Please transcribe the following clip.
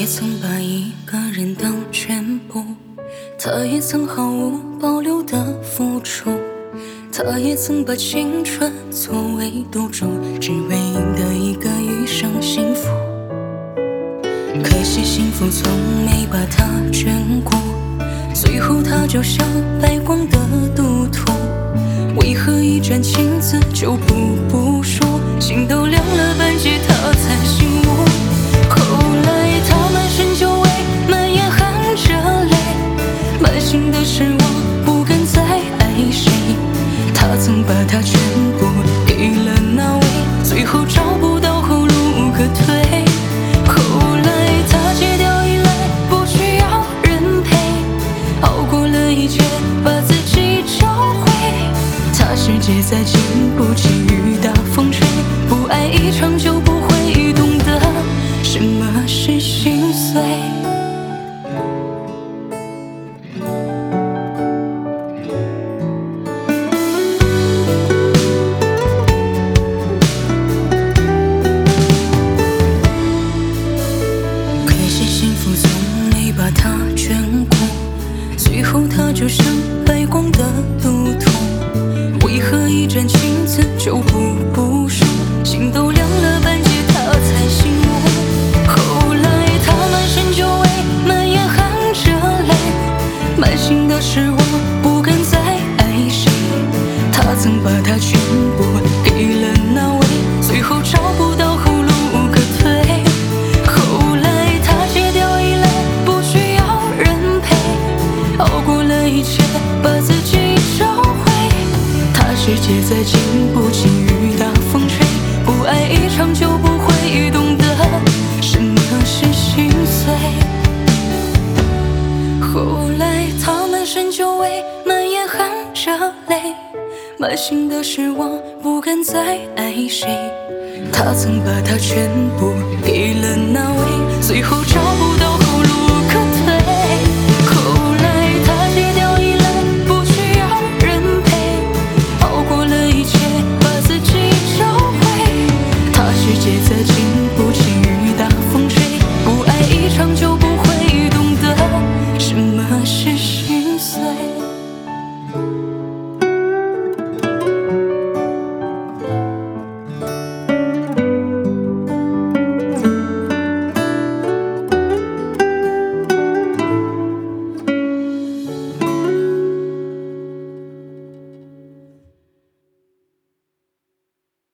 曾把一个人当全部，他也曾毫无保留的付出，他也曾把青春作为赌注，只为赢得一个余生幸福。可惜幸福从没把他眷顾，最后他就像败光的赌徒，为何一盏情字就不补数，心都凉了半截他才醒悟。后来他满身酒味，满眼含着泪，满心的失望不敢再爱谁，他曾把他全部给了那位，最后找不到后路可退。后来他戒掉依赖，不需要人陪，熬过了一切把自己找回，他世界再经不起雨打风吹，不爱一场就不会懂得什么是心碎。可惜幸福从没把他眷顾，最后他就像败光的赌徒，为何一盏情字就不补数，心都凉了半截他才醒悟。后来他满身酒味，满眼含着泪，满心的失望不敢再爱谁，他曾把他全部给了那位，最后找不到后路可退。后来他戒掉依赖，不需要人陪，熬过了一切把自己找回，他世界再经不起雨打风吹，不爱一场就不会懂得什么是心碎。后来他满身酒味，满眼含着泪，满心的失望不敢再爱谁，他曾把他全部给了那位，最后找不到